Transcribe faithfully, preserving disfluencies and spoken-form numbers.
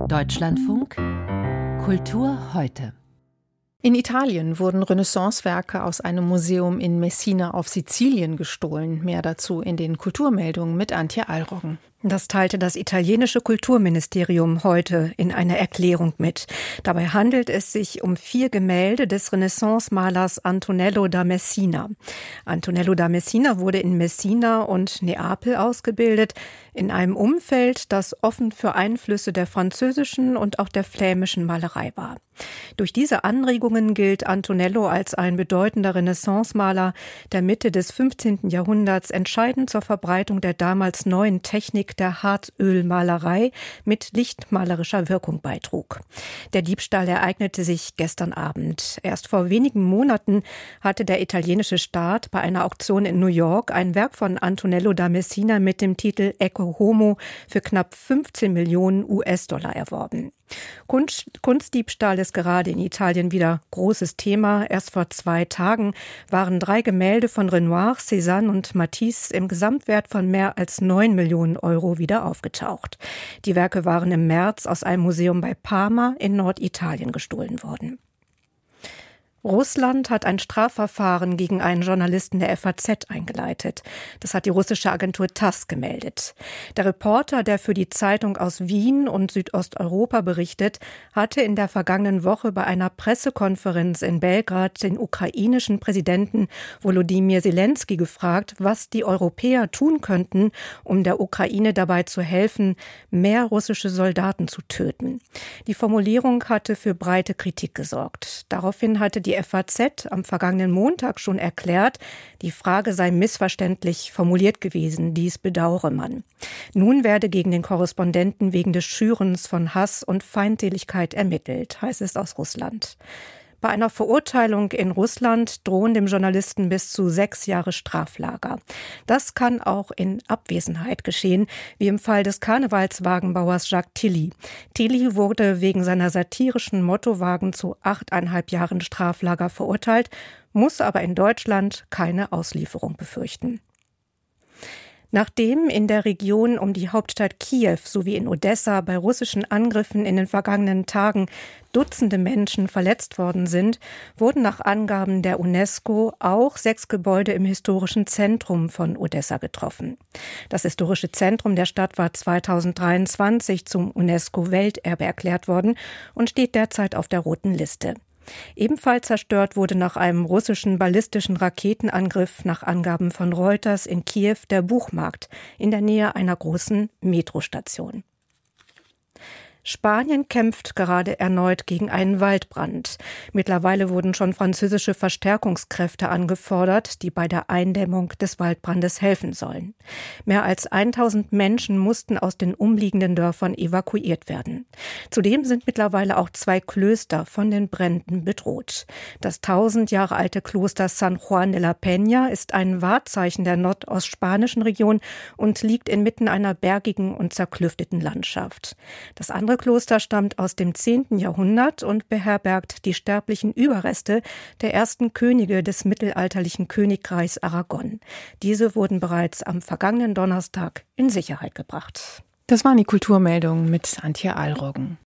Deutschlandfunk Kultur heute. In Italien wurden Renaissancewerke aus einem Museum in Messina auf Sizilien gestohlen. Mehr dazu in den Kulturmeldungen mit Antje Alroggen. Das teilte das italienische Kulturministerium heute in einer Erklärung mit. Dabei handelt es sich um vier Gemälde des Renaissance-Malers Antonello da Messina. Antonello da Messina wurde in Messina und Neapel ausgebildet, in einem Umfeld, das offen für Einflüsse der französischen und auch der flämischen Malerei war. Durch diese Anregungen gilt Antonello als ein bedeutender Renaissance-Maler, der Mitte des fünfzehnten Jahrhunderts entscheidend zur Verbreitung der damals neuen Technik der Harzölmalerei mit lichtmalerischer Wirkung beitrug. Der Diebstahl ereignete sich gestern Abend. Erst vor wenigen Monaten hatte der italienische Staat bei einer Auktion in New York ein Werk von Antonello da Messina mit dem Titel Ecce Homo für knapp fünfzehn Millionen U S-Dollar erworben. Kunst, Kunstdiebstahl ist gerade in Italien wieder großes Thema. Erst vor zwei Tagen waren drei Gemälde von Renoir, Cézanne und Matisse im Gesamtwert von mehr als neun Millionen Euro wieder aufgetaucht. Die Werke waren im März aus einem Museum bei Parma in Norditalien gestohlen worden. Russland hat ein Strafverfahren gegen einen Journalisten der F A Z eingeleitet. Das hat die russische Agentur TASS gemeldet. Der Reporter, der für die Zeitung aus Wien und Südosteuropa berichtet, hatte in der vergangenen Woche bei einer Pressekonferenz in Belgrad den ukrainischen Präsidenten Volodymyr Zelensky gefragt, was die Europäer tun könnten, um der Ukraine dabei zu helfen, mehr russische Soldaten zu töten. Die Formulierung hatte für breite Kritik gesorgt. Daraufhin hatte die Die F A Z am vergangenen Montag schon erklärt, die Frage sei missverständlich formuliert gewesen, dies bedauere man. Nun werde gegen den Korrespondenten wegen des Schürens von Hass und Feindseligkeit ermittelt, heißt es aus Russland. Bei einer Verurteilung in Russland drohen dem Journalisten bis zu sechs Jahre Straflager. Das kann auch in Abwesenheit geschehen, wie im Fall des Karnevalswagenbauers Jacques Tilly. Tilly wurde wegen seiner satirischen Mottowagen zu achteinhalb Jahren Straflager verurteilt, muss aber in Deutschland keine Auslieferung befürchten. Nachdem in der Region um die Hauptstadt Kiew sowie in Odessa bei russischen Angriffen in den vergangenen Tagen Dutzende Menschen verletzt worden sind, wurden nach Angaben der UNESCO auch sechs Gebäude im historischen Zentrum von Odessa getroffen. Das historische Zentrum der Stadt war zweitausenddreiundzwanzig zum UNESCO-Welterbe erklärt worden und steht derzeit auf der roten Liste. Ebenfalls zerstört wurde nach einem russischen ballistischen Raketenangriff nach Angaben von Reuters in Kiew der Buchmarkt in der Nähe einer großen Metrostation. Spanien kämpft gerade erneut gegen einen Waldbrand. Mittlerweile wurden schon französische Verstärkungskräfte angefordert, die bei der Eindämmung des Waldbrandes helfen sollen. Mehr als tausend Menschen mussten aus den umliegenden Dörfern evakuiert werden. Zudem sind mittlerweile auch zwei Klöster von den Bränden bedroht. Das tausend Jahre alte Kloster San Juan de la Peña ist ein Wahrzeichen der nordostspanischen Region und liegt inmitten einer bergigen und zerklüfteten Landschaft. Das andere Kloster stammt aus dem zehnten Jahrhundert und beherbergt die sterblichen Überreste der ersten Könige des mittelalterlichen Königreichs Aragon. Diese wurden bereits am vergangenen Donnerstag in Sicherheit gebracht. Das waren die Kulturmeldungen mit Antje Alroggen.